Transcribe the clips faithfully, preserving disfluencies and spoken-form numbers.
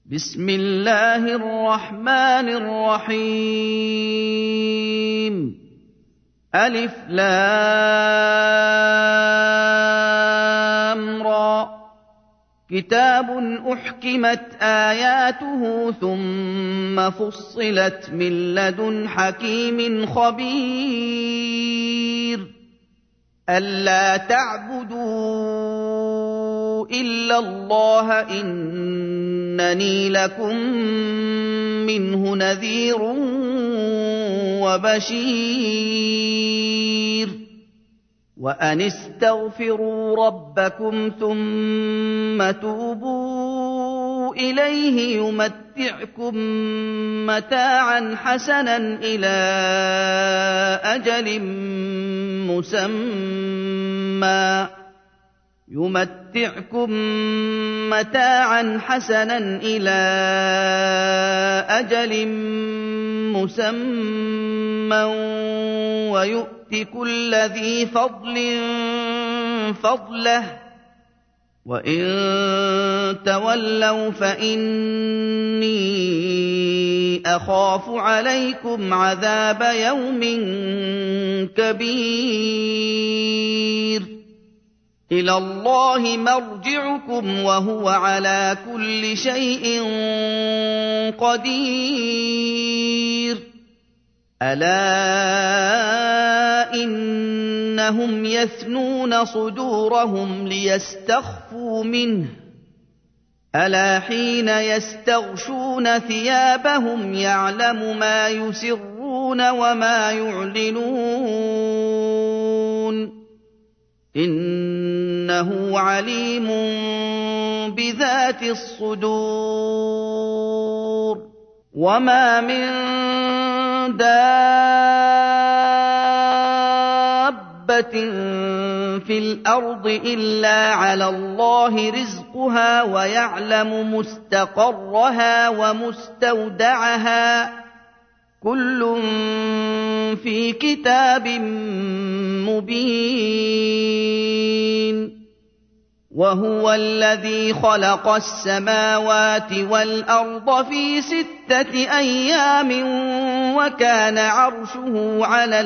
بسم الله الرحمن الرحيم ألف لام را كتاب أحكمت آياته ثم فصلت من لدن حكيم خبير ألا تعبدوا إلا الله إنني لكم منه نذير وبشير وأن استغفروا ربكم ثم توبوا إليه يمتعكم متاعا حسنا إلى أجل مسمى يمتعكم متاعا حسنا إلى أجل مسمى ويؤت كل ذي فضل فضله وإن تولوا فإني أخاف عليكم عذاب يوم كبير إلى الله مرجعكم وهو على كل شيء قدير ألا إنهم يثنون صدورهم ليستخفوا منه ألا حين يستغشون ثيابهم يعلم ما يسرون وما يعلنون إنه عليم بذات الصدور وما من دابة في الأرض إلا على الله رزقها ويعلم مستقرها ومستودعها كل في كتاب مبين وهو الذي خلق السماوات والأرض في ستة أيام وكان عرشه على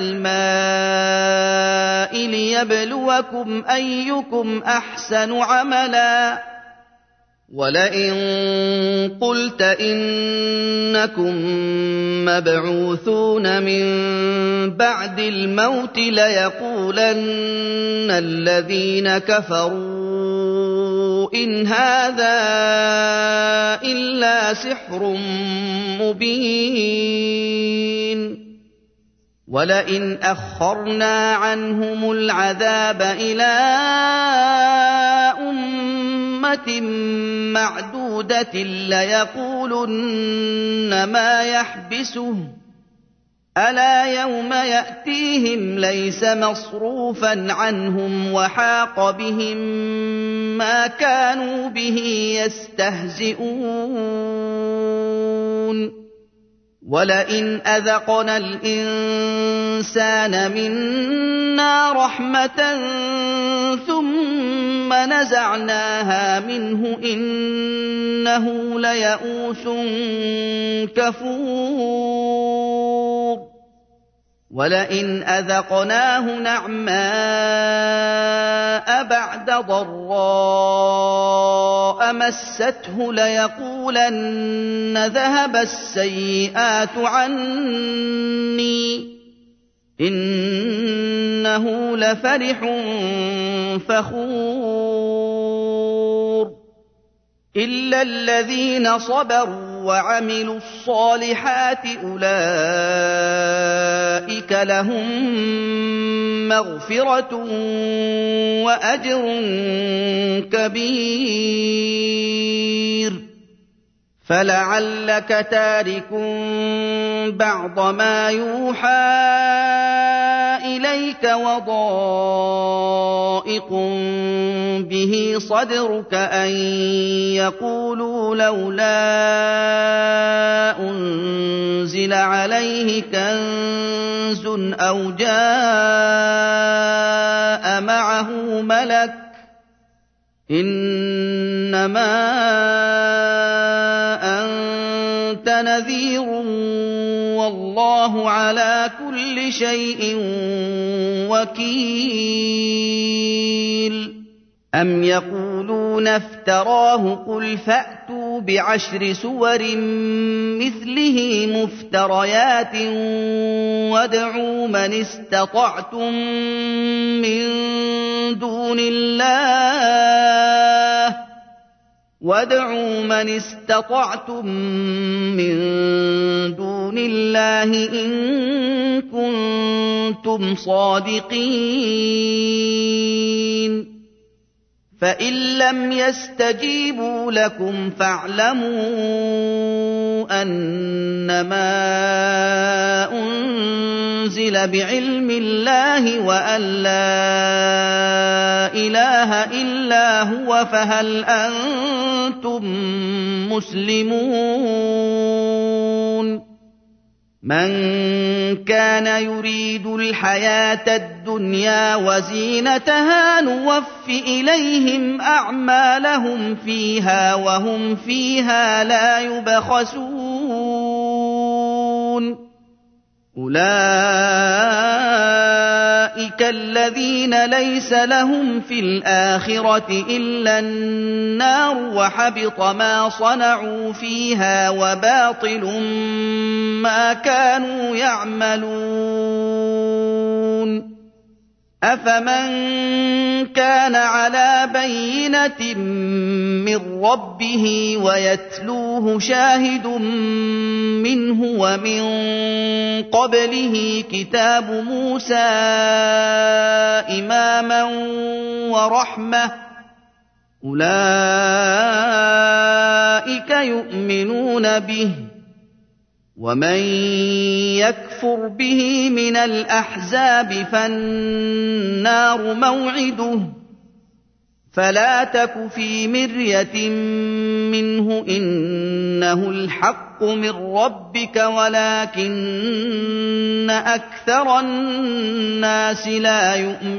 الماء ليبلوكم أيكم أحسن عملا ولئن قلت إنكم مبعوثون من بعد الموت ليقولن الذين كفروا إن هذا إلا سحر مبين ولئن أخرنا عنهم العذاب إلى أمة معدودة ليقولن ما يحبسه ألا يوم يأتيهم ليس مصروفا عنهم وحاق بهم ما كانوا به يستهزئون ولئن أذقنا الإنسان منا رحمة ثم نزعناها منه إنه ليئوس كفور ولئن أذقناه نعماء بعد ضراء مسته ليقولن ذهب السيئات عني إنه لفرح فخور إلا الذين صبروا وعملوا الصالحات أولئك لهم مغفرة وأجر كبير فلعلك تارك بعض ما يوحى إليك وضائق به صدرك أن يقولوا لولا أنزل عليه كنز أو جاء معه ملك إنما أَنتَ نَذِيرٌ وَاللَّهُ عَلَىٰ كُلِّ شَيْءٍ وَكِيلٌ أَمْ يَقُولُونَ افْتَرَاهُ قُلْ فَأْتُوا بِعَشْرِ سُوَرٍ مِّثْلِهِ مُفْتَرَيَاتٍ وَادْعُوا مَنِ اسْتَطَعْتُم مِّن دُونِ اللَّهِ وَادْعُوا مَنِ اسْتَطَعْتُم مِّن دُونِ اللَّهِ إِن كُنتُمْ صَادِقِينَ فَإِن لَّمْ يَسْتَجِيبُوا لَكُمْ فَاعْلَمُوا أَنَّمَا أُنزِلَ بِعِلْمِ اللَّهِ وَأَن لَّا إِلَٰهَ إِلَّا هُوَ فَهَلْ أَنتُم مُّسْلِمُونَ مَن كَانَ يُرِيدُ الْحَيَاةَ الدُّنْيَا وَزِينَتَهَا نُوَفِّ إِلَيْهِمْ أَعْمَالَهُمْ فِيهَا وَهُمْ فِيهَا لَا يُبْخَسُونَ أُولَٰئِكَ الَّذِينَ لَيْسَ لَهُمْ فِي الْآخِرَةِ إِلَّا النَّارُ وَحَبِطَ مَا صَنَعُوا فِيهَا وَبَاطِلٌ مَّا كَانُوا يَعْمَلُونَ أَفَمَن كَانَ عَلَىٰ بَيِّنَةٍ مِّن رَّبِّهِ وَيَتْلُوهُ شَاهِدٌ مِّنْهُ وَمِن قَبْلِهِ كِتَابُ مُوسَىٰ إِمَامًا وَرَحْمَةً ۚ أُولَٰئِكَ يُؤْمِنُونَ بِهِ ۚ وَمَن يَكْفُرْ بِهِ مِنَ الْأَحْزَابِ فَالنَّارُ مَوْعِدُهُ ۚ فَلَا تَكُ فِي مِرْيَةٍ مِّنْهُ ۚ إِنَّهُ الْحَقُّ مِن رَّبِّكَ وَلَٰكِنَّ أَكْثَرَ النَّاسِ لَا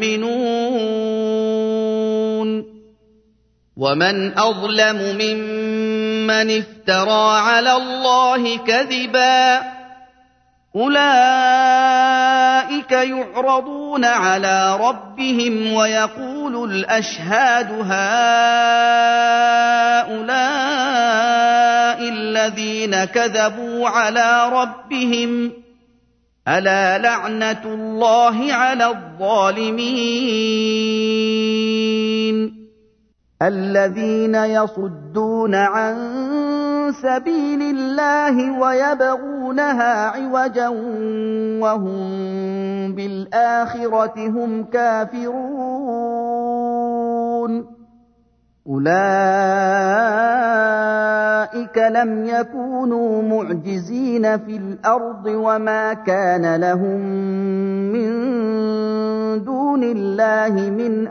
يُؤْمِنُونَ وَمَنْ أَظْلَمُ مِمَّنِ افْتَرَىٰ عَلَى اللَّهِ كَذِبًا ۚ أُولَٰئِكَ يُعْرَضُونَ عَلَىٰ رَبِّهِمْ وَيَقُولُ الْأَشْهَادُ هَٰؤُلَاءِ الَّذِينَ كَذَبُوا عَلَىٰ رَبِّهِمْ ۚ أَلَا لَعْنَةُ اللَّهِ عَلَى الظَّالِمِينَ الَّذِينَ يَصُدُّونَ عَن سَبِيلِ اللَّهِ وَيَبْغُونَهَا عِوَجًا وَهُم بِالْآخِرَةِ هُمْ كَافِرُونَ أُولَٰئِكَ لَمْ يَكُونُوا مُعْجِزِينَ فِي الْأَرْضِ وَمَا كَانَ لَهُم مِّن دُونِ اللَّهِ مِنْ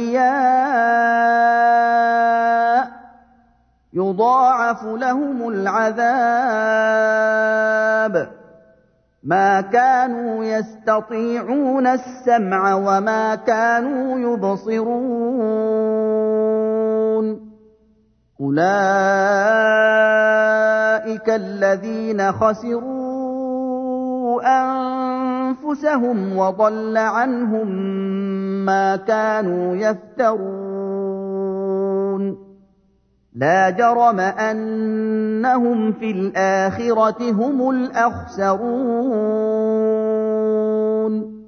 أَوْلِيَاءَ يُضَاعَفُ لَهُمُ الْعَذَابُ مَا كَانُوا يَسْتَطِيعُونَ السَّمْعَ وَمَا كَانُوا يُبْصِرُونَ أُولَٰئِكَ الَّذِينَ خَسِرُوا أَنفُسَهُمْ وَضَلَّ عَنْهُم مَّا كَانُوا يَفْتَرُونَ لَا جَرَمَ أَنَّهُمْ فِي الْآخِرَةِ هُمُ الْأَخْسَرُونَ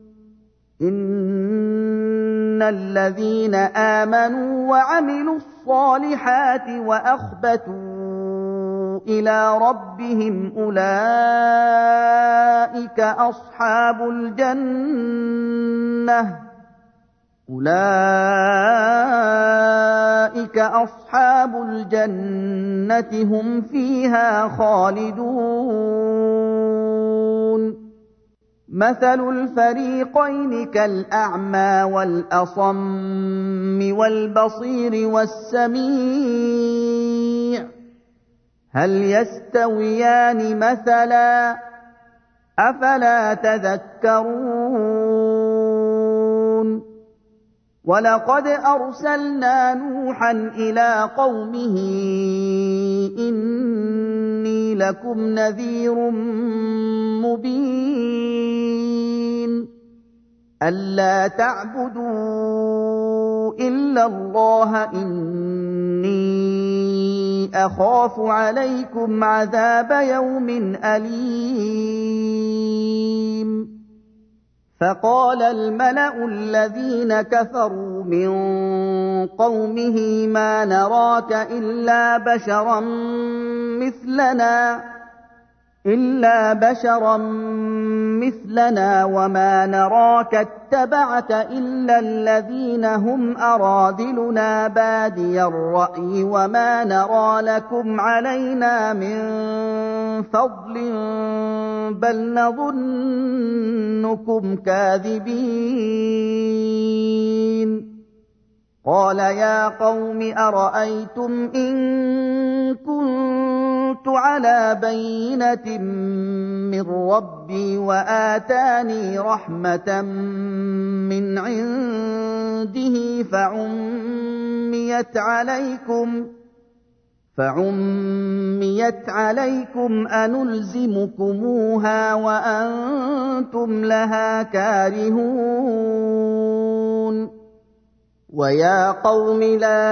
إِنَّ الَّذِينَ آمَنُوا وَعَمِلُوا الصَّالِحَاتِ وَأَخْبَتُوا إِلَىٰ رَبِّهِمْ أُولَٰئِكَ أَصْحَابُ الْجَنَّةِ أُولَٰئِكَ أَصْحَابُ الْجَنَّةِ هُمْ فِيهَا خَالِدُونَ مَثَلُ الْفَرِيقَيْنِ كَالْأَعْمَىٰ وَالْأَصَمِّ وَالْبَصِيرِ وَالسَّمِيعِ هَلْ يَسْتَوِيَانِ مَثَلًا ۚ أَفَلَا تَذَكَّرُونَ وَلَقَدْ أَرْسَلْنَا نُوحًا إِلَىٰ قَوْمِهِ إِنِّي لكم نذير مبين ألا تعبدوا إلا الله إني أخاف عليكم عذاب يوم أليم فقال الملأ الذين كفروا من قومه ما نراك إلا بشرا مثلنا إلا بشرا مثلنا وما نراك اتبعك إلا الذين هم أراذلنا بادي الرأي وما نرى لكم علينا من فضل بل نظنكم كاذبين قال يا قوم أرأيتم إن كنت على بينة من ربي وآتاني رحمة من عنده فعميت عليكم فعميت عليكم أنلزمكموها وأنتم لها كارهون ويا قوم لا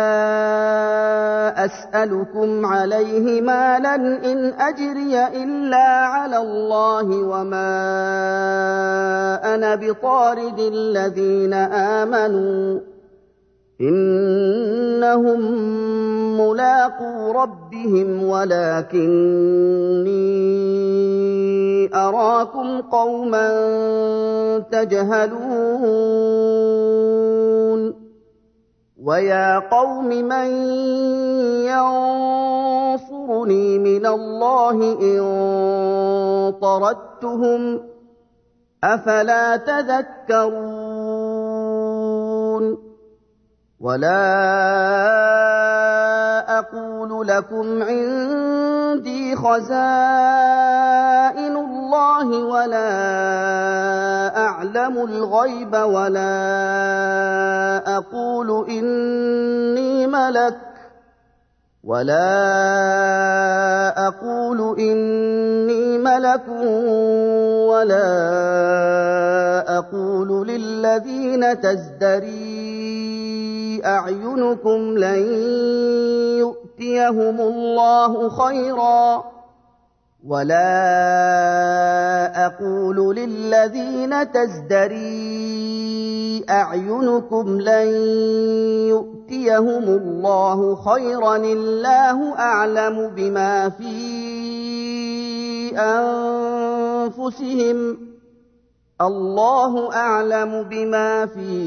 أسألكم عليه مالا إن أجري إلا على الله وما أنا بطارد الذين آمنوا إنهم ملاقو ربهم ولكني أراكم قوما تجهلون ويا قوم من ينصرني من الله إن طردتهم أفلا تذكرون ولا أقول لكم عندي خزائن الله ولا أعلم الغيب ولا أقول إني ملك ولا أقول إني ملك ولا أقول للذين تزدري أعينكم لن يؤتيهم الله خيرا ولا أقول للذين تزدري أعينكم لن يؤتيهم الله خيرا الله أعلم بما في أنفسهم الله أعلم بما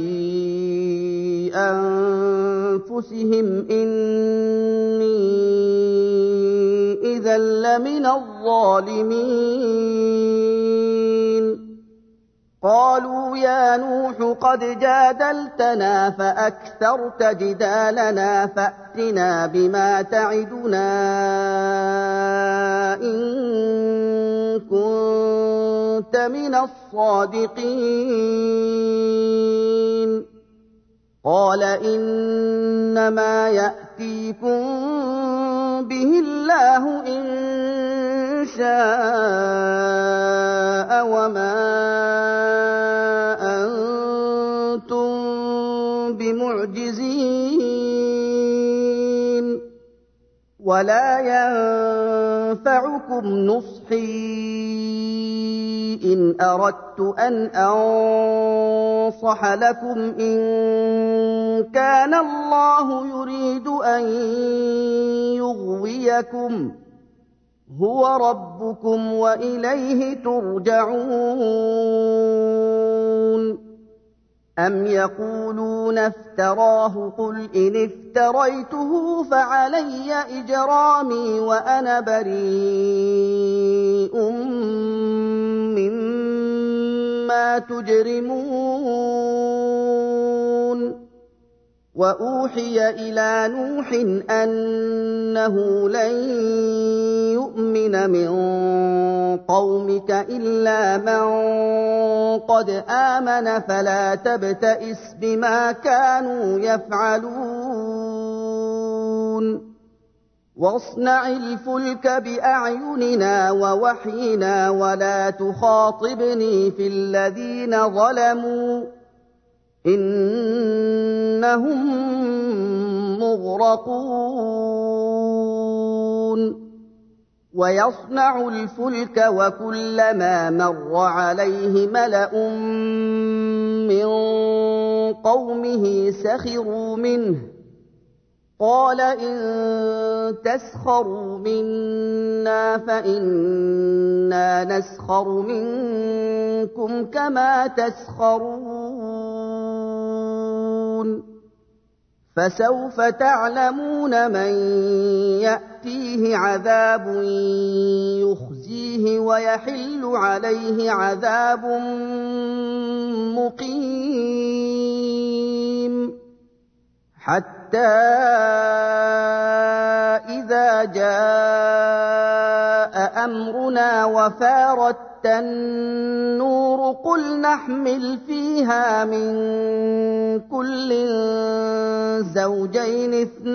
في أنفسهم إني إذا لمن الظالمين قالوا يا نوح قد جادلتنا فأكثرت جدالنا فأتنا بما تعدنا إن كنت من الصادقين قال إنما يأتيكم به الله إن شاء وما أنتم بمعجزين ولا ينفعكم نصحي إن أردت أن أنصح لكم إن كان الله يريد أن يغويكم هو ربكم وإليه ترجعون أم يقولون افتراه قل إن افتريته فعلي إجرامي وأنا بريء مما تجرمون وأوحي إلى نوح أنه لن يؤمن من قومك إلا من قد آمن فلا تبتئس بما كانوا يفعلون وَاصْنَعِ الْفُلْكَ بِأَعْيُنِنَا وَوَحْيِنَا وَلَا تُخَاطِبْنِي فِي الَّذِينَ ظَلَمُوا إِنَّهُم مُّغْرَقُونَ وَيَصْنَعُ الْفُلْكَ وَكُلَّمَا مَرَّ عَلَيْهِ مَلَأٌ مِّن قَوْمِهِ سَخِرُوا مِنْهُ قَالَ إِن تَسْخَرُوا مِنَّا فَإِنَّا نَسْخَرُ مِنكُمْ كَمَا تَسْخَرُونَ فَسَوْفَ تَعْلَمُونَ مَن يَأْتِيهِ عَذَابٌ يُخْزِيهِ وَيَحِلُّ عَلَيْهِ عَذَابٌ مُّقِيمٌ حَتَّى إِذَا جَاءَ أَمْرُنَا وَفَارَتِ التَّنُّورُ قُلْ نَحْمِلُ فِيهَا مِن كُلٍّ زَوْجَيْنِ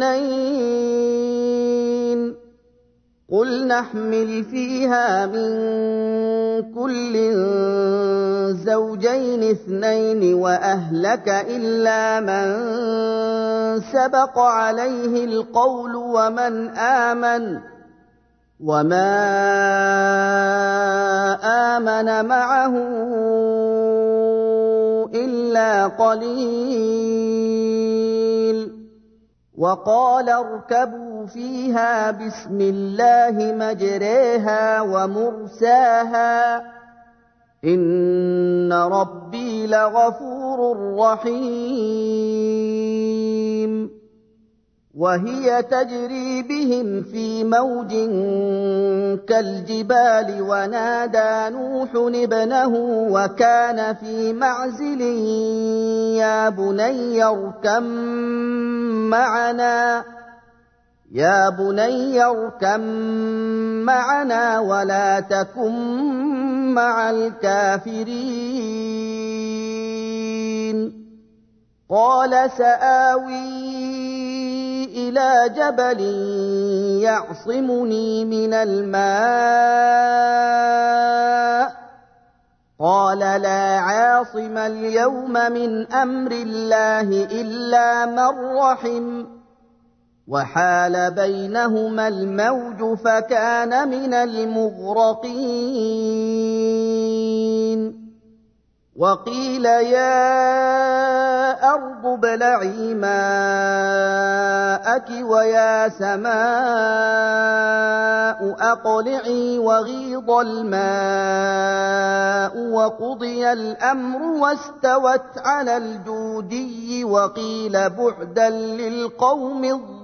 اثْنَيْنِ قُلْ نَحْمِلُ فِيهَا مِن كُلٍّ زَوْجَيْنِ اثْنَيْنِ وَأَهْلَكَ إِلَّا مَن سَبَقَ عَلَيْهِ الْقَوْلُ وَمَنْ آمَنَ وَمَا آمَنَ مَعَهُ إِلَّا قَلِيلٌ وَقَالَ ارْكَبُوا فِيهَا بِسْمِ اللَّهِ مَجْرَاهَا وَمُرْسَاهَا إِنَّ رَبِّي لَغَفُورٌ رَّحِيمٌ وَهِيَ تَجْرِي بِهِمْ فِي مَوْجٍ كَالْجِبَالِ وَنَادَىٰ نُوحٌ ابْنَهُ وَكَانَ فِي مَعْزِلٍ يَا بُنَيَّ ارْكَب مَّعَنَا يَا بُنَيَّ ارْكَب مَّعَنَا وَلَا تَكُن مَّعَ الْكَافِرِينَ قَالَ سَآوِي إِلَىٰ جَبَلٍ يَعْصِمُنِي مِنَ الْمَاءِ قَالَ لَا عَاصِمَ الْيَوْمَ مِنْ أَمْرِ اللَّهِ إِلَّا مَن رَّحِمَ وَحَالَ بَيْنَهُمَا الْمَوْجُ فَكَانَ مِنَ الْمُغْرَقِينَ وَقِيلَ يَا أَرْضُ ابْلَعِي مَاءَكِ وَيَا سَمَاءُ أَقْلِعِي وَغِيضَ الْمَاءُ وَقُضِيَ الْأَمْرُ وَاسْتَوَتْ عَلَى الْجُودِيِّ وَقِيلَ بُعْدًا لِّلْقَوْمِ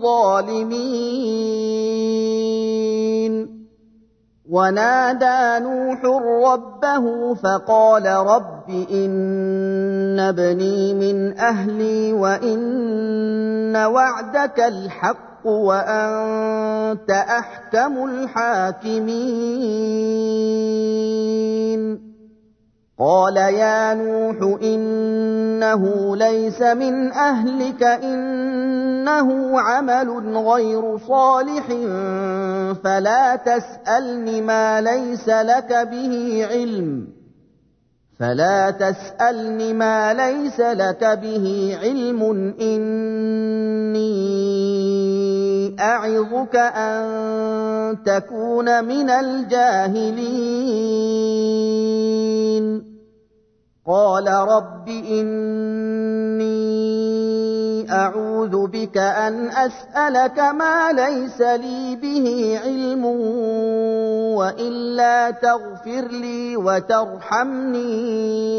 الظَّالِمِينَ وَنَادَىٰ نُوحٌ رَّبَّهُ فَقَالَ رَبِّ إِنَّ ابْنِي مِنْ أَهْلِي وَإِنَّ وَعْدَكَ الْحَقُّ وَأَنتَ أَحْكَمُ الْحَاكِمِينَ قَالَ يَا نُوحُ إِنَّهُ لَيْسَ مِنْ أَهْلِكَ إِنَّهُ عَمَلٌ غَيْرُ صَالِحٍ فَلَا تَسْأَلْنِ مَا لَيْسَ لَكَ بِهِ عِلْمٌ فَلَا تَسْأَلْنِ مَا لَيْسَ لَكَ بِهِ عِلْمٌ إِنِّي أَعِظُكَ أَن تَكُونَ مِنَ الْجَاهِلِينَ قَالَ رَبِّ إِنِّي أَعُوذُ بِكَ أَنْ أَسْأَلَكَ مَا لَيْسَ لِي بِهِ عِلْمٌ وَإِلَّا تَغْفِرْ لِي وَتَرْحَمْنِي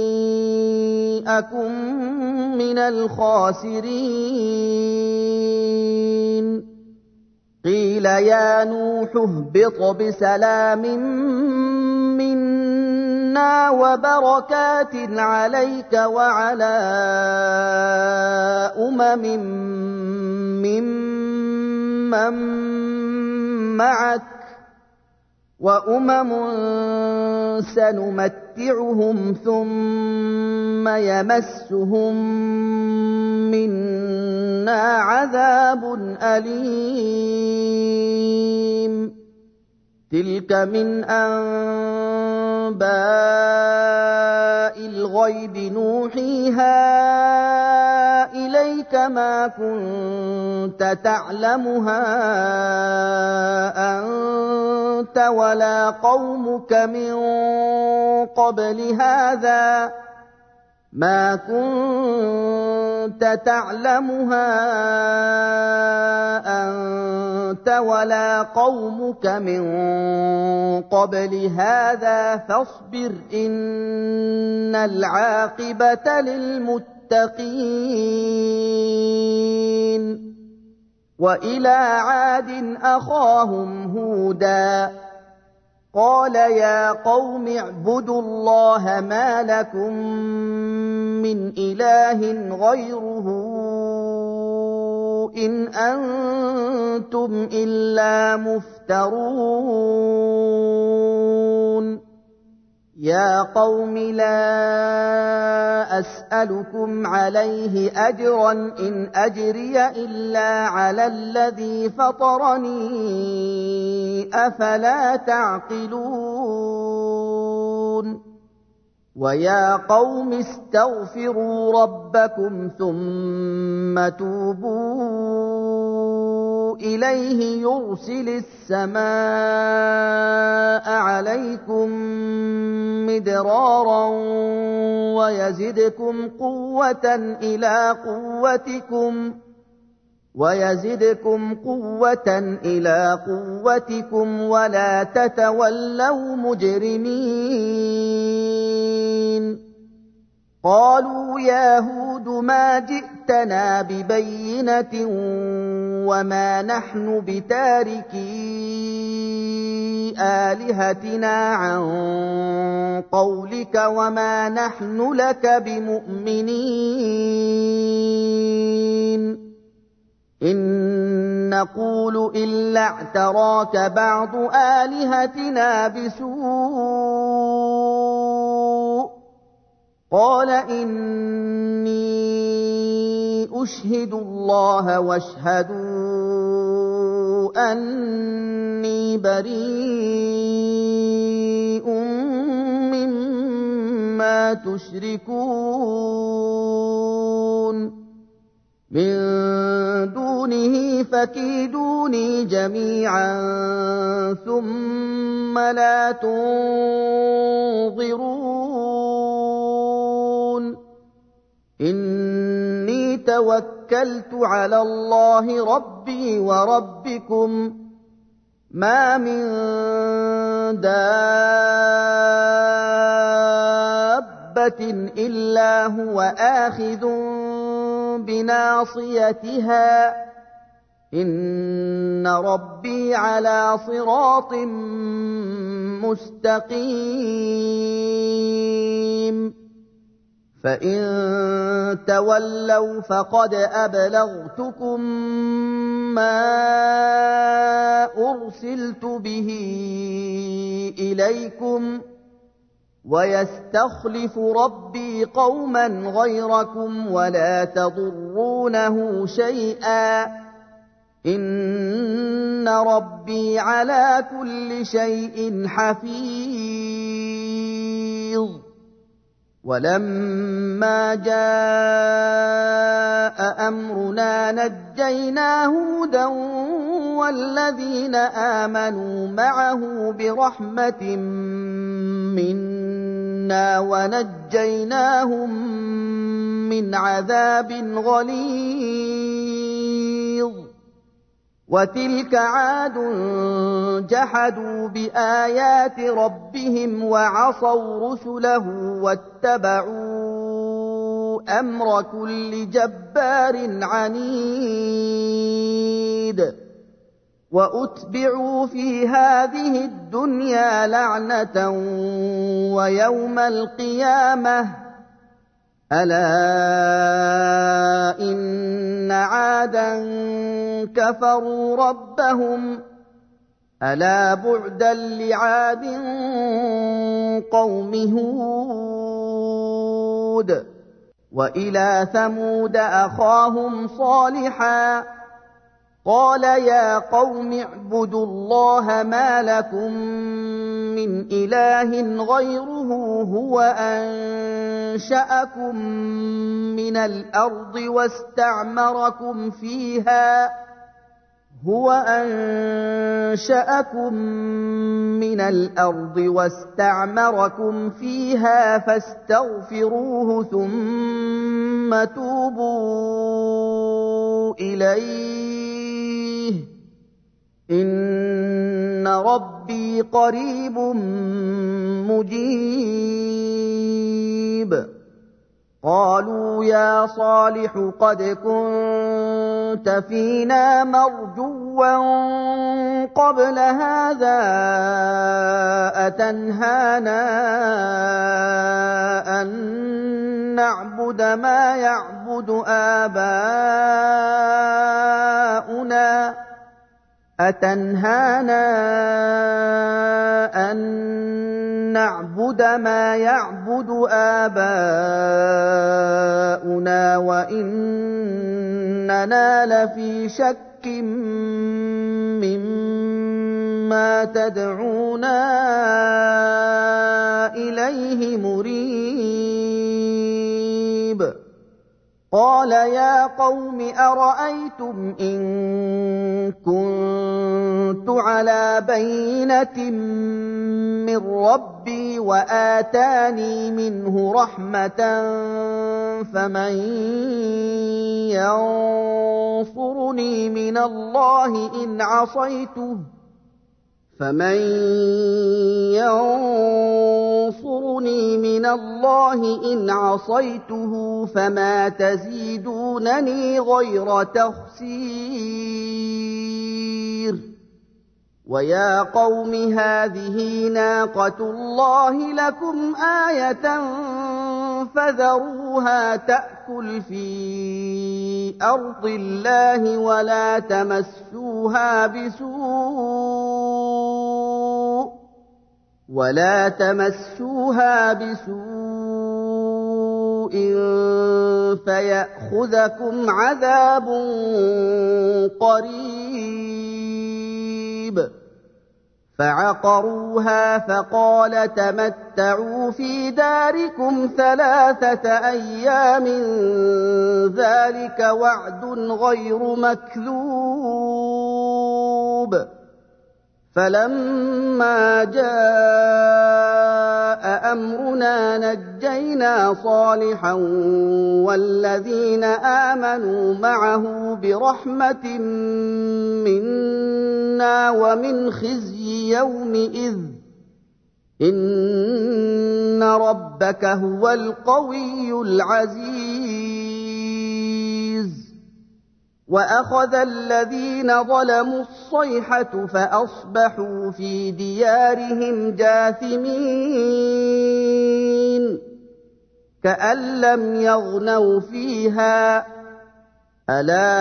أَكُن مِّنَ الْخَاسِرِينَ قِيلَ يَا نُوحُ اهْبِطْ بِسَلَامٍ مِّنَّا وَبَرَكَاتٍ عَلَيْكَ وَعَلَىٰ أُمَمٍ مِّمَّن مَّعَكَ وأمم سنمتعهم ثم يمسهم منا عذاب أليم تلك من أنباء الغيب نوحيها إليك ما كنت تعلمها أنت ولا قومك من قبل هذا ما كنت تعلمها أنت ولا قومك من قبل هذا فاصبر إن العاقبة للمتقين وإلى عاد أخاهم هودا قال يا قوم اعبدوا الله ما لكم من إله غيره إن أنتم إلا مفترون يا قوم لا أسألكم عليه أجرا إن أجري إلا على الذي فطرني أفلا تعقلون ويا قوم استغفروا ربكم ثم توبوا إليه يرسل السماء عليكم مدرارا ويزدكم قوة إلى قوتكم ويزدكم قوة إلى قوتكم ولا تتولوا مجرمين قالوا يا هود ما جئتنا ببينة وما نحن بتاركي آلهتنا عن قولك وما نحن لك بمؤمنين إن نقول إلا اعتراك بعض آلهتنا بسوء قال إني أشهد الله واشهدوا أني بريء مما تشركون من دونه فكيدوني جميعا ثم لا تنظرون إني توكلت على الله ربي وربكم ما من دابة إلا هو آخذ بناصيتها إن ربي على صراط مستقيم فإن تولوا فقد أبلغتكم ما أرسلت به إليكم ويستخلف ربي قوما غيركم ولا تضرونه شيئا إن ربي على كل شيء حفيظ ولما جاء أمرنا نجينا هودا والذين آمنوا معه برحمة منا ونجيناهم من عذاب غليظ وتلك عاد جحدوا بآيات ربهم وعصوا رسله واتبعوا أمر كل جبار عنيد وأتبعوا في هذه الدنيا لعنة ويوم القيامة ألا إن عادا كفروا ربهم ألا بعدا لعاد قوم هود وإلى ثمود أخاهم صالحا قال يا قوم اعبدوا الله ما لكم من إله غيره هو أنشأكم من الأرض واستعمركم فيها هو أنشأكم من الأرض واستعمركم فيها فاستغفروه ثم توبوا إليه إن ربي قريب مجيب قالوا يا صالح قد كنت فينا مرجوا قبل هذا أتنهانا أن نعبد ما يعبد آباؤنا أتنهانا أن نعبد ما يعبد آباؤنا وإننا لفي شك مما تدعونا إليه مريب قال يا قوم أرأيتم إن كنت على بينة من ربي وآتاني منه رحمة فمن ينصرني من الله إن عصيته فمن ينصرني من الله إن عصيته فما تزيدونني غير تخسير ويا قوم هذه ناقة الله لكم آية فذروها تأكل في أرض الله ولا تمسوها بسوء ولا تمسوها بسوء فيأخذكم عذاب قريب فعقروها فقال تمتعوا في داركم ثلاثة أيام ذلك وعد غير مكذوب فلما جاء أمرنا نجينا صالحا والذين آمنوا معه برحمة منا ومن خزي يومئذ إن ربك هو القوي العزيز وأخذ الذين ظلموا الصيحة فأصبحوا في ديارهم جاثمين كأن لم يغنوا فيها ألا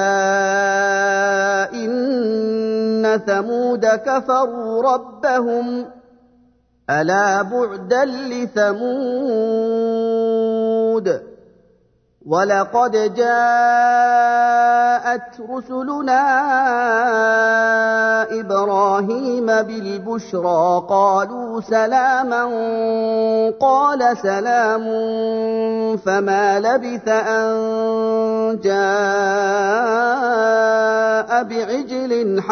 إن ثمود كفروا ربهم ألا بعدا لثمود ولقد جاءت رسلنا إبراهيم بالبشرى قالوا سلاما قال سلام فما لبث أن جاء بعجل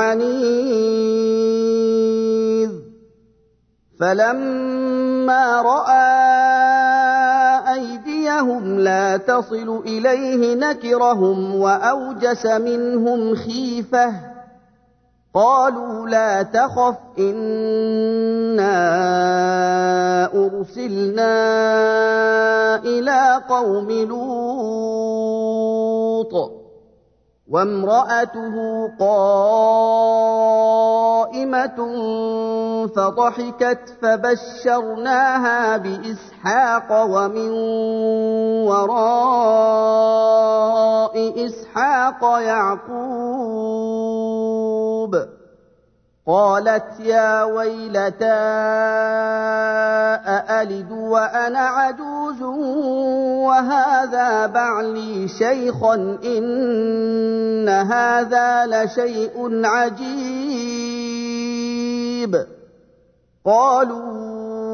حنيذ فلما رأى أيديهم لا تصل إليه نكرهم وأوجس منهم خيفة قالوا لا تخف إنا أرسلنا إلى قوم لوط وامرأته قائمة فضحكت فبشرناها بإسحاق ومن وراء إسحاق يعقوب قالت يا ويلتى أألد وأنا عجوز وهذا بعلي شيخا إن هذا لشيء عجيب قالوا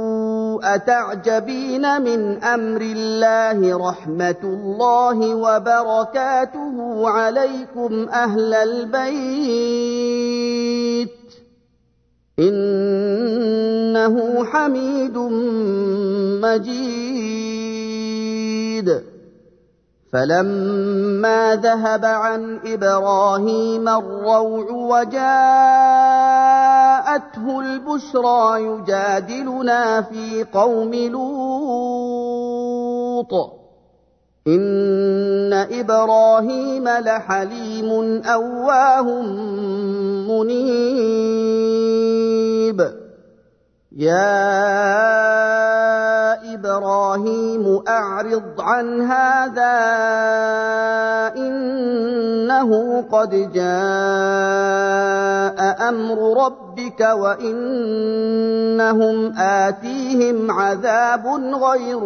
أتعجبين من أمر الله رحمة الله وبركاته عليكم أهل البيت إنه حميد مجيد فلما ذهب عن إبراهيم الروع وجاءته البشرى يجادلنا في قوم لوط إن إبراهيم لحليم أواه منيب يا إبراهيم أعرض عن هذا إنه قد جاء أمر ربك وإنهم آتيهم عذاب غير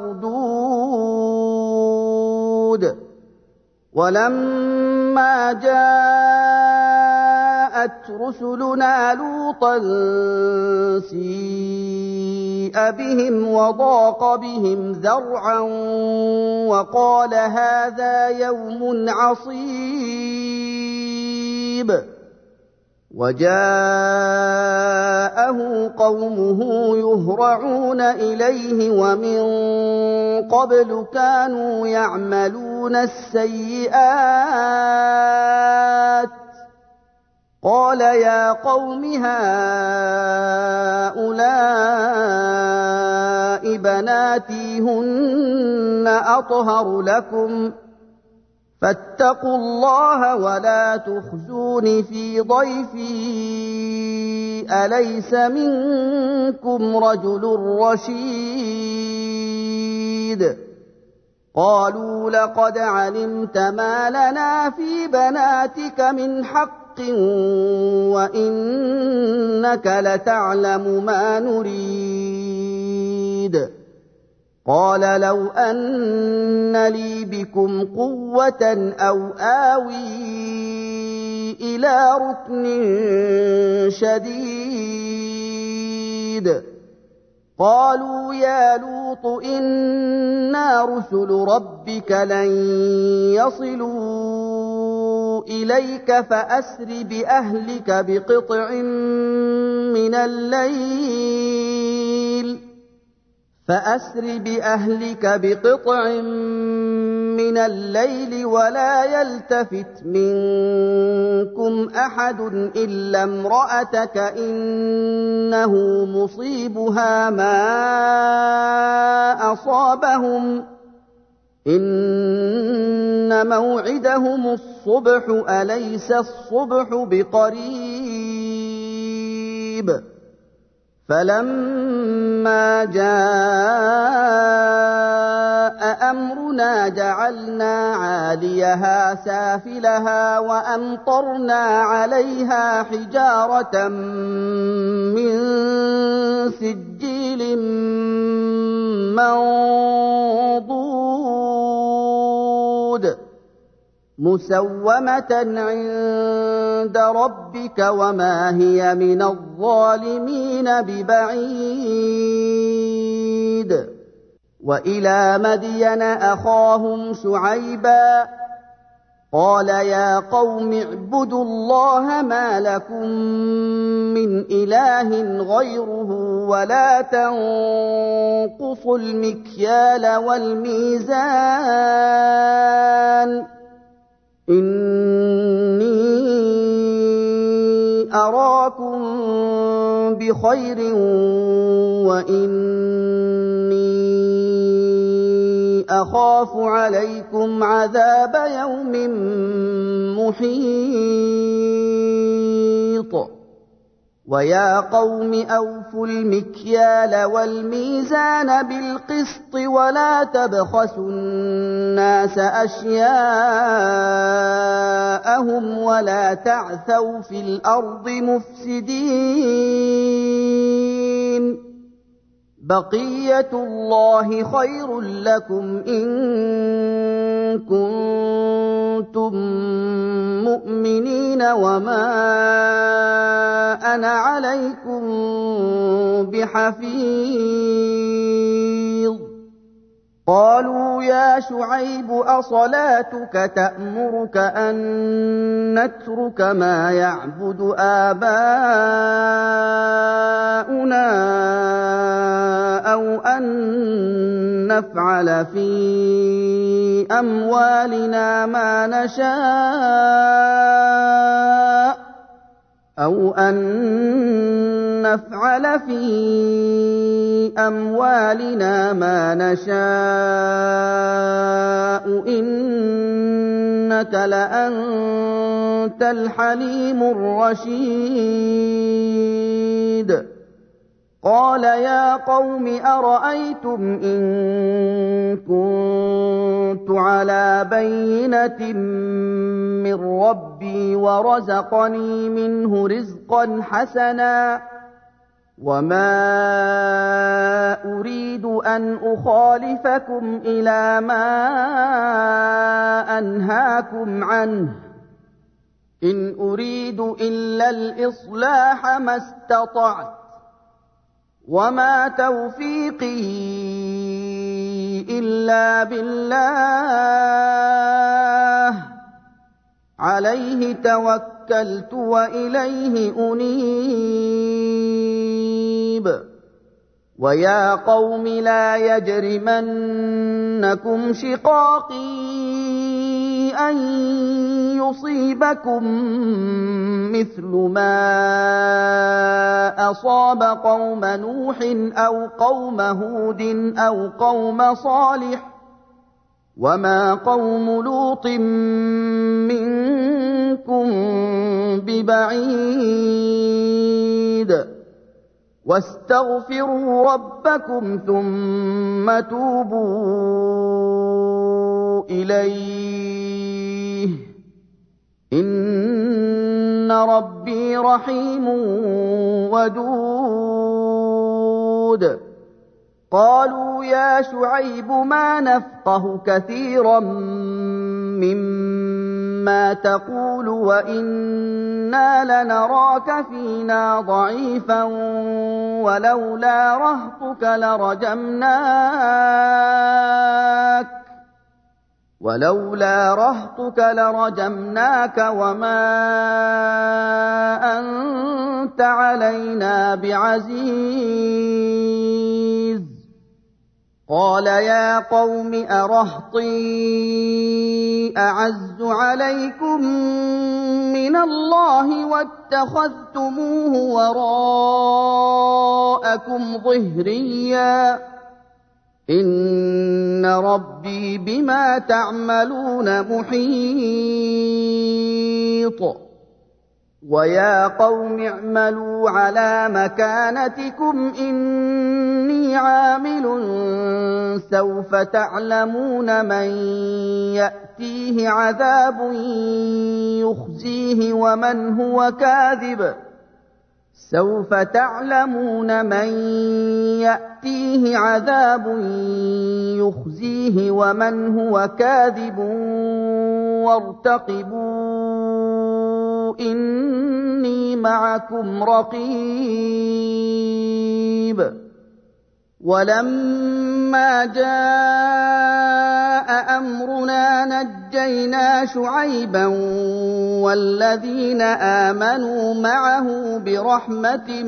مردود ولما جاءت رسلنا لوطا سيء بهم وضاق بهم ذرعا وقال هذا يوم عصيب وجاءه قومه يهرعون إليه ومن قبل كانوا يعملون السيئات قال يا قوم هؤلاء بناتي هن أطهر لكم فاتقوا الله ولا تخزون في ضيفي أليس منكم رجل رشيد قالوا لقد علمت ما لنا في بناتك من حق وإنك لتعلم ما نريد قال لو أن لي بكم قوة أو آوي إلى ركن شديد قالوا يا لوط إنا رسل ربك لن يصلوا إليك فأسر بأهلك بقطع من الليل فأسر بأهلك بقطع من الليل ولا يلتفت منكم أحد إلا امرأتك إنه مصيبها ما أصابهم إن موعدهم الصبح أليس الصبح بقريب فلما جاء أمرنا جعلنا عاليها سافلها وأمطرنا عليها حجارة من سجيل منضود مسومة عند ربك وما هي من الظالمين ببعيد وإلى مدين أخاهم شعيبا قال يا قوم اعبدوا الله ما لكم من إله غيره ولا تنقصوا المكيال والميزان إني أراكم بخير وإني أخاف عليكم عذاب يوم محيط وَيَا قَوْمِ أَوْفُوا الْمِكْيَالَ وَالْمِيزَانَ بِالْقِسْطِ وَلَا تَبْخَسُوا النَّاسَ أَشْيَاءَهُمْ وَلَا تَعْثَوْا فِي الْأَرْضِ مُفْسِدِينَ بَقِيَّةُ اللَّهِ خَيْرٌ لَّكُمْ إِن كُنتُم مُّؤْمِنِينَ وَمَا أَنَا عَلَيْكُم بِحَفِيظٍ قَالُوا يَا شُعَيْبُ أَصَلَاتُكَ تَأْمُرُكَ أَن نَّتْرُكَ مَا يَعْبُدُ آبَاؤُنَا أَوْ أَن نَّفْعَلَ فِي أَمْوَالِنَا مَا نَشَاءُ أَوْ أَن نَّفْعَلَ فِي أَمْوَالِنَا مَا نَشَاءُ إِنَّكَ لَأَنتَ الْحَلِيمُ الرَّشِيدُ قَالَ يَا قَوْمِ أَرَأَيْتُمْ إِن كُنتُ عَلَىٰ بَيِّنَةٍ مِّن رَّبِّي وَرَزَقَنِي مِنْهُ رِزْقًا حَسَنًا وَمَا أُرِيدُ أَنْ أُخَالِفَكُمْ إِلَىٰ مَا أَنْهَاكُمْ عَنْهُ إِنْ أُرِيدُ إِلَّا الْإِصْلَاحَ مَا اسْتَطَعْتُ وَمَا تَوْفِيقِي إِلَّا بِاللَّهِ عَلَيْهِ تَوَكَّلْتُ وَإِلَيْهِ أُنِيبُ وَيَا قَوْمِ لَا يَجْرِمَنَّكُمْ شِقَاقِي أَن يُصِيبَكُم مِّثْلُ مَا أَصَابَ قَوْمَ نُوحٍ أَوْ قَوْمَ هُودٍ أَوْ قَوْمَ صَالِحٍ وَمَا قَوْمُ لُوطٍ مِّنكُم بِبَعِيدٍ وَاسْتَغْفِرُوا رَبَّكُمْ ثُمَّ تُوبُوا إِلَيْهِ إِنَّ رَبِّي رَحِيمٌ وَدُودٌ قَالُوا يَا شُعَيْبُ مَا نَفْقَهُ كَثِيرًا مِّمَّا تَقُولُ وَإِنَّا لَنَرَاكَ فِينَا ضَعِيفًا وَلَوْلَا رَهْطُكَ لَرَجَمْنَاكَ وَلَوْلَا رَهْطُكَ لَرَجَمْنَاكَ وَمَا أَنتَ عَلَيْنَا بِعَزِيزٍ قَالَ يَا قَوْمِ أَرَهْطِي أَعَزُّ عَلَيْكُم مِّنَ اللَّهِ وَاتَّخَذْتُمُوهُ وَرَاءَكُمْ ظِهْرِيًّا إِنَّ رَبِّي بِمَا تَعْمَلُونَ مُحِيطٌ وَيَا قَوْمِ اعْمَلُوا عَلَىٰ مَكَانَتِكُمْ إِنِّي عَامِلٌ سَوْفَ تَعْلَمُونَ مَن يَأْتِيهِ عَذَابٌ يُخْزِيهِ وَمَنْ هُوَ كَاذِبٌ سَوْفَ تَعْلَمُونَ مَن يَأْتِيهِ عَذَابٌ يُخْزِيهِ وَمَنْ هُوَ كَاذِبٌ وَارْتَقِبُوا إِنِّي مَعَكُمْ رَقِيبٌ وَلَمَّا جَاءَ أَمْرُنَا نَجَّيْنَا شُعَيْبًا وَالَّذِينَ آمَنُوا مَعَهُ بِرَحْمَةٍ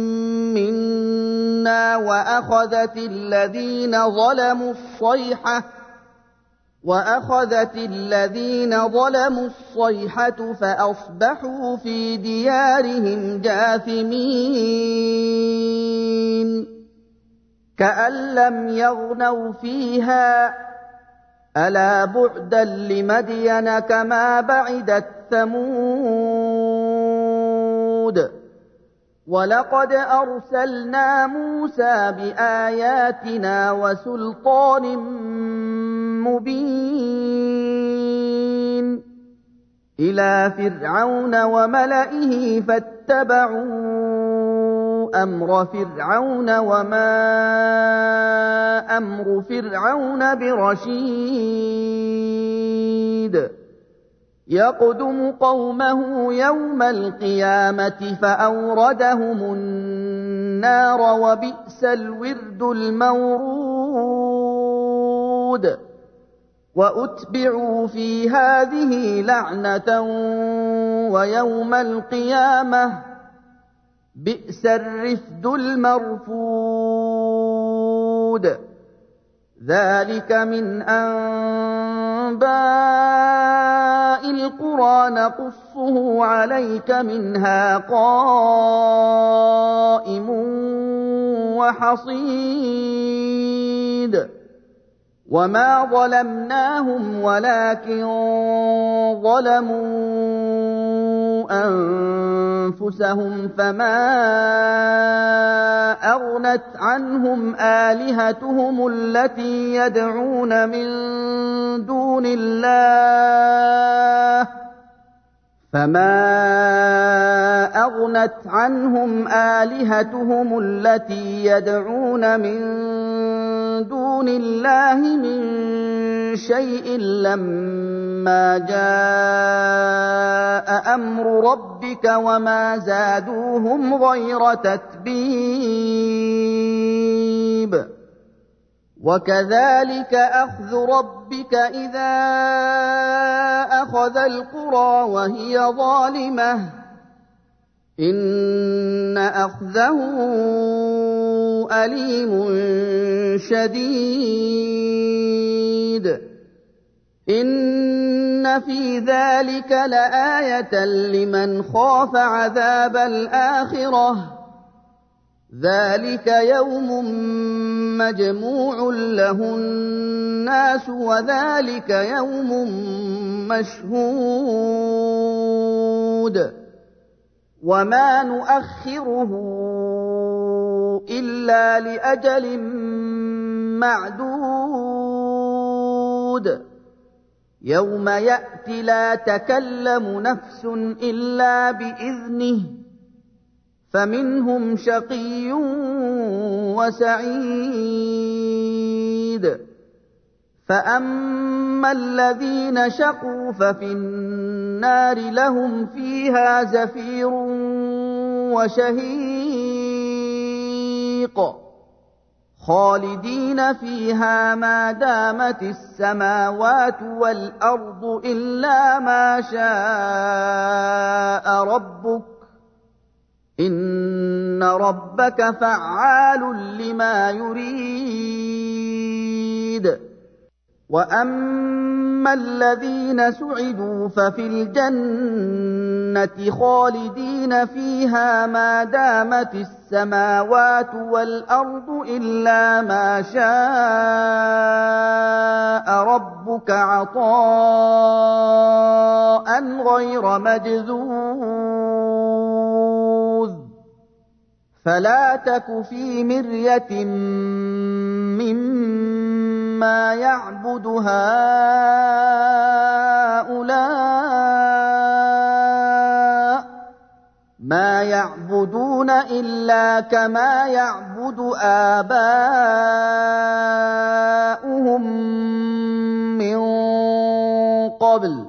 مِّنَّا وَأَخَذَتِ الَّذِينَ ظَلَمُوا الصَّيْحَةُ وَأَخَذَتِ الَّذِينَ ظَلَمُوا الصَّيْحَةُ فَأَصْبَحُوا فِي دِيَارِهِمْ جَاثِمِينَ كَأَن لَّمْ يَغْنَوْا فِيهَا أَلَا بُعْدًا لِّمَدْيَنَ كَمَا بَعِدَتْ ثَمُودُ وَلَقَدْ أَرْسَلْنَا مُوسَىٰ بِآيَاتِنَا وَسُلْطَانٍ مُّبِينٍ إِلَىٰ فِرْعَوْنَ وَمَلَئِهِ فَاتَّبَعُوا أَمْرَ فِرْعَوْنَ وَمَا أَمْرُ فِرْعَوْنَ بِرَشِيدٍ يَقْدُمُ قَوْمَهُ يَوْمَ الْقِيَامَةِ فَأَوْرَدَهُمُ النَّارَ ۖ وَبِئْسَ الْوِرْدُ الْمَوْرُودُ وَأُتْبِعُوا فِي هَٰذِهِ لَعْنَةً وَيَوْمَ الْقِيَامَةِ ۚ بِئْسَ الرِّفْدُ الْمَرْفُودُ ذَٰلِكَ مِنْ أَنبَاءِ الْقُرَىٰ نَقُصُّهُ عَلَيْكَ ۖ مِنْهَا قَائِمٌ وَحَصِيدٌ وَمَا ظَلَمْنَاهُمْ وَلَٰكِن ظَلَمُوا أَنفُسَهُمْ فَمَا أَغْنَتْ عَنْهُمْ آلِهَتُهُمُ الَّتِي يَدْعُونَ مِن دُونِ اللَّهِ فَمَا أَغْنَتْ عَنْهُمْ آلِهَتُهُمُ الَّتِي يَدْعُونَ مِن دُونِ اللَّهِ مِن شَيْءٍ لَّمَّا جَاءَ أَمْرُ رَبِّكَ وَمَا زَادُوهُمْ غَيْرَ تَتْبِيبٍ وَكَذَٰلِكَ أَخْذُ رَبِّكَ إِذَا أَخَذَ الْقُرَىٰ وَهِيَ ظَالِمَةٌ ۚ إِنَّ أَخْذَهُ أَلِيمٌ شَدِيدٌ إِنَّ فِي ذَٰلِكَ لَآيَةً لِّمَنْ خَافَ عَذَابَ الْآخِرَةِ ۚ ذَٰلِكَ يَوْمٌ مَّجْمُوعٌ لَّهُ النَّاسُ وَذَٰلِكَ يَوْمٌ مَّشْهُودٌ وَمَا نُؤَخِّرُهُ إِلَّا لِأَجَلٍ مَّعْدُودٍ يَوْمَ يَأْتِ لَا تَكَلَّمُ نَفْسٌ إِلَّا بِإِذْنِهِ فَمِنْهُمْ شَقِيٌّ وَسَعِيدٌ فَأَمَّا الَّذِينَ شَقُوا فَفِي النَّارِ لَهُمْ فِيهَا زَفِيرٌ وَشَهِيقٌ خَالِدِينَ فِيهَا مَا دَامَتِ السَّمَاوَاتُ وَالْأَرْضُ إِلَّا مَا شَاءَ رَبُّكَ ۚ إِنَّ رَبَّكَ فَعَّالٌ لِّمَا يُرِيدُ وَأَمَّا الَّذِينَ سُعِدُوا فَفِي الْجَنَّةِ خَالِدِينَ فِيهَا مَا دَامَتِ السَّمَاوَاتُ وَالْأَرْضُ إِلَّا مَا شَاءَ رَبُّكَ عَطَاءً غَيْرَ مَجْذُوذٍ فَلَا تَكُ فِي مِرْيَةٍ مِّمَّا يَعْبُدُ هَٰؤُلَاءِ ۚ مَا يَعْبُدُونَ إِلَّا كَمَا يَعْبُدُ آبَاؤُهُم مِّن قَبْلُ ۚ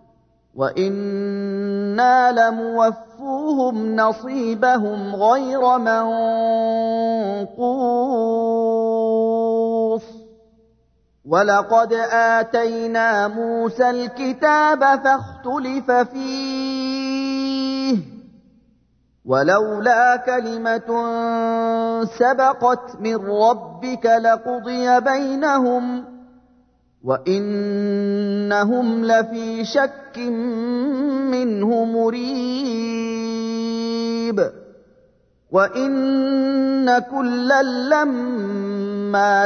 وَإِنَّا لَمُوَفُّوهُمْ نَصِيبَهُمْ غَيْرَ مَنقُوصٍ وَلَقَدْ آتَيْنَا مُوسَى الْكِتَابَ فَاخْتُلِفَ فِيهِ ۚ وَلَوْلَا كَلِمَةٌ سَبَقَتْ مِن رَّبِّكَ لَقُضِيَ بَيْنَهُمْ ۚ وَإِنَّهُمْ لَفِي شَكٍّ مِّنْهُ مُرِيبٍ وَإِنَّ كُلًّا لَّمَّا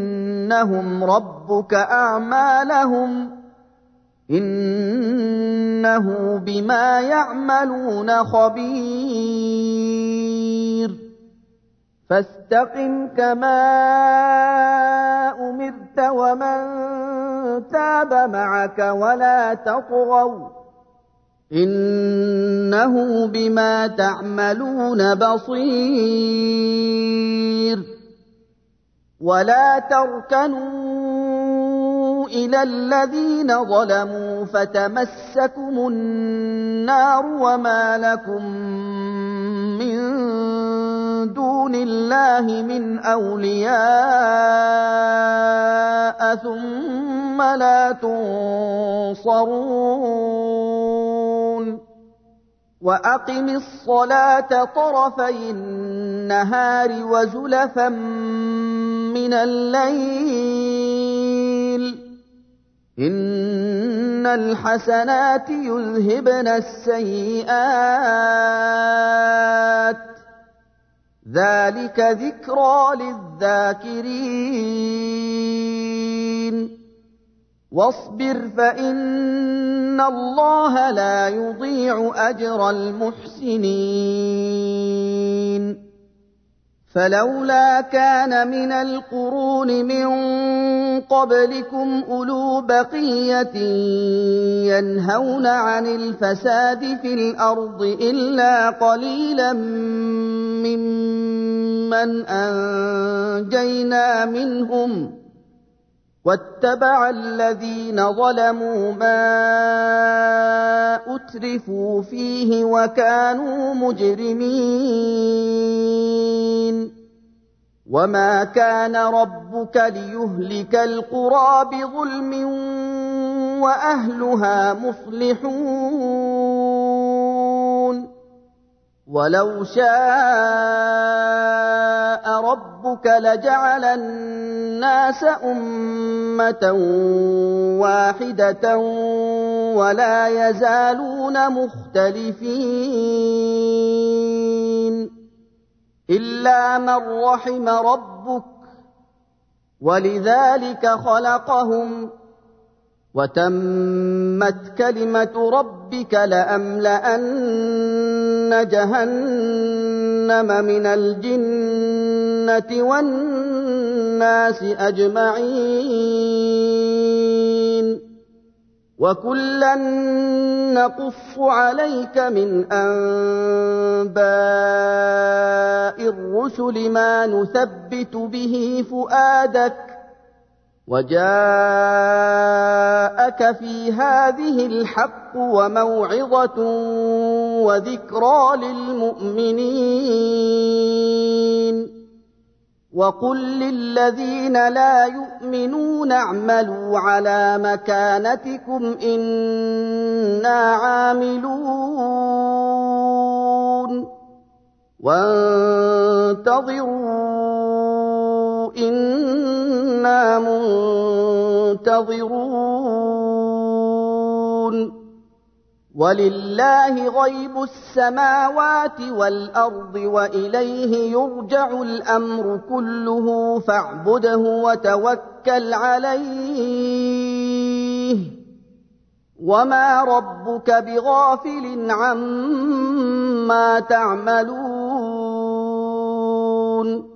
لَيُوَفِّيَنَّهُمْ رَبُّكَ أَعْمَالَهُمْ إِنَّهُ إنه بما يعملون خبير فاستقم كما أمرت ومن تاب معك ولا تطغوا إنه بما تعملون بصير ولا تركنوا إلى الذين ظلموا فتمسكم النار وما لكم من دون الله من أولياء ثم لا تنصرون وأقم الصلاة طرفي النهار وزلفا من الليل إن الحسنات يذهبن السيئات ذلك ذكرى للذاكرين واصبر فإن الله لا يضيع أجر المحسنين فلولا كان من القرون من قبلكم أولو بقية ينهون عن الفساد في الأرض إلا قليلا ممن أنجينا منهم واتبع الذين ظلموا ما أترفوا فيه وكانوا مجرمين وما كان ربك ليهلك القرى بظلم وأهلها مصلحون ولو شاء ربك لجعل الناس أمة واحدة ولا يزالون مختلفين إلا من رحم ربك ولذلك خلقهم وتمت كلمة ربك لأملأن جهنم من الجنة والناس أجمعين وكلا نقص عليك من أنباء الرسل ما نثبت به فؤادك وجاءك في هذه الحق وموعظة وذكرى للمؤمنين وقل للذين لا يؤمنون اعملوا على مكانتكم إنا عاملون وانتظروا إنا منتظرون ولله غيب السماوات والأرض وإليه يرجع الأمر كله فاعبده وتوكل عليه وما ربك بغافل عما تعملون